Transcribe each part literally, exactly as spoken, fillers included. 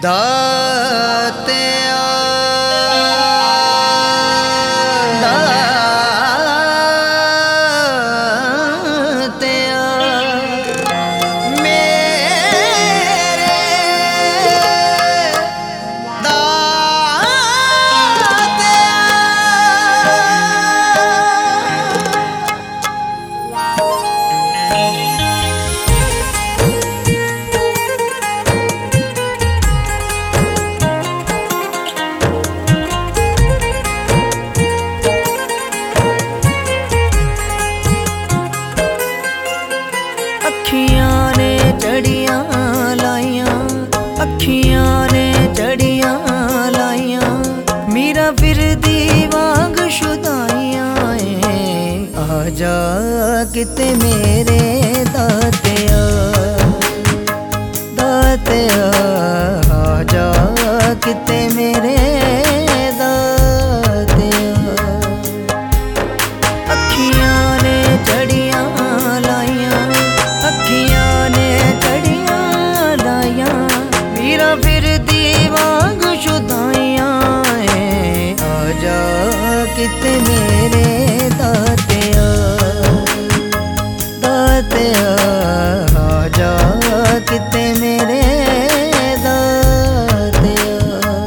दातिया दातिया मेरे अखियां ने चढ़ियां लाइयां, अखियां ने चढ़ियां लाइयां, मीरा फिरदी वांग शुदाइयां आजा किते मेरे दातिया दातिया आजा किते मेरे दातिया। अखियां ने चढ़ियां लाइयां, अखियां ने चढ़ियां लाइयां, मीरा फिरदी वांग शुदाइयां आजा किते मेरे दातिया दातिया आजा किते मेरे दातिया।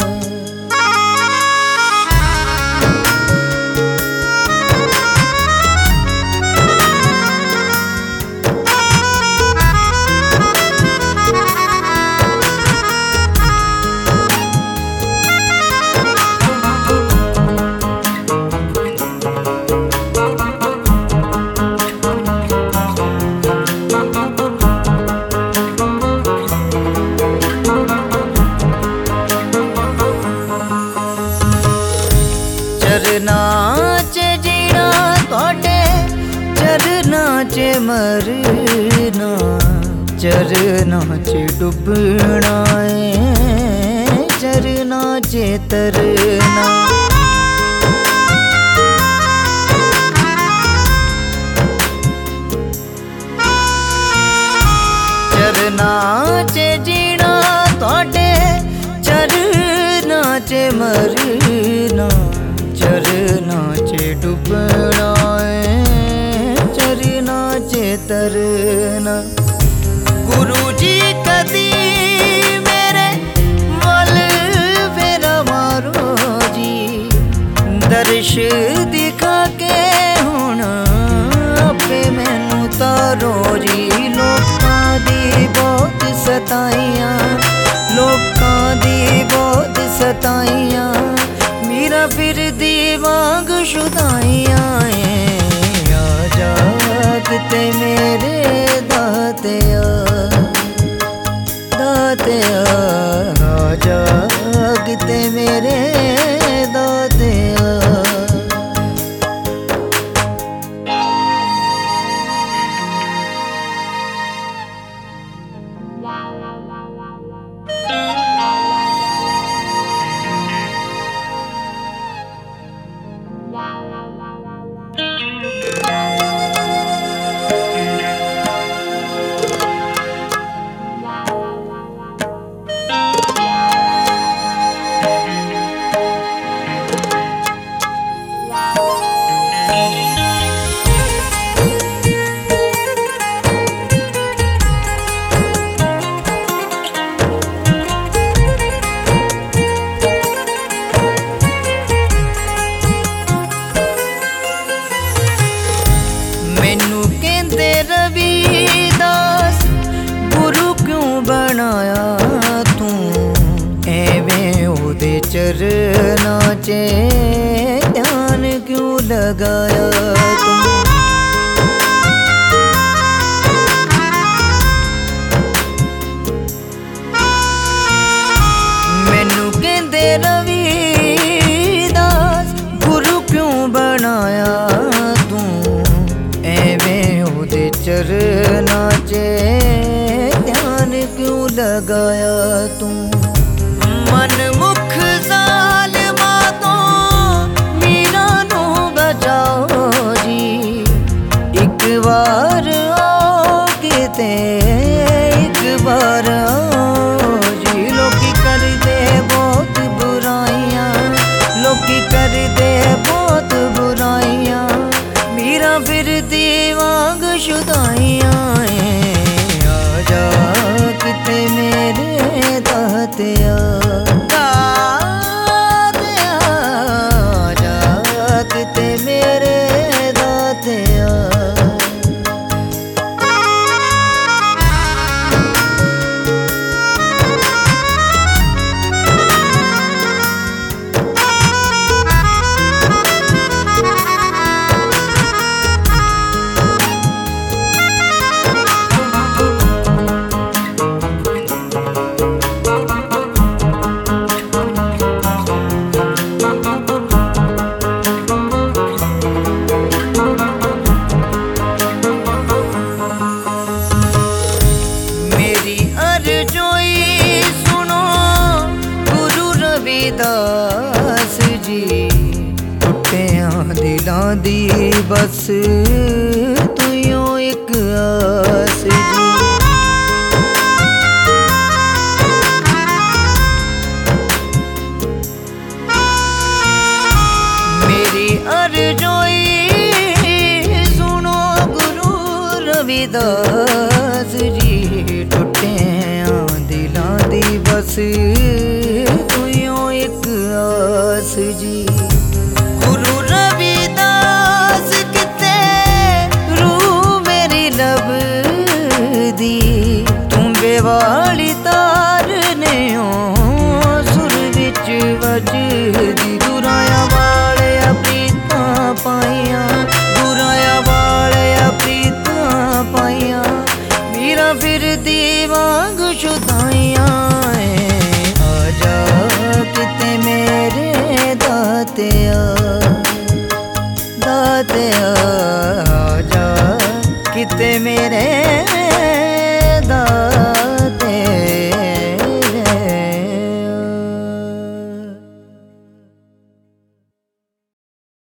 चरना च जीना तोड़े, चरना च मरना, चरना च डुबना है, चरना च तरना। चरना च जीना तोड़े, चरना च मरना, चरना च डुबना है, चरना च तरना। गुरु जी कदी मेरे वल फेरा मारो जी, दर्श दिखा के हुण अपे मैनू तारो जी। लोकां दी बहुत सताइयां, लोकां दी बहुत सताइयां, मीरा फिरदी वांग शुदाइयां आजा किते मेरे दातिया दातिया आजा किते मेरे दातिया। मैनू कहंदे रविदास गुरु क्यों बनाया तू, एवें ओदे चरना च ध्यान क्यों लगाया तू। मैनू कहंदे रविदास गुरु क्यों बनाया तू, एवें ओदे चरना च ध्यान क्यों लगाया तू। मन मुख जालिमा तो मीरा नू बचाओ जी, एक बार आओ किते एक बार आओ जी। लोकी कर दी बस तुइयों एक आस जी। मेरी अर्ज़ोई सुनो गुरु रविदास जी, टुटे दिलां दी बस तुइयों एक आस जी। गुरु रविदास किते रूह मेरी लभदी, तुंबे वाली तार ने सुर विच वजदी। गुराया वाले प्रीतां पाइयां, गुराया वाले प्रीतां पाइयां, मीरा फिर दीवांग शुदाइयां। आजा किते मेरे दातिया, दातिया आजा किते मेरे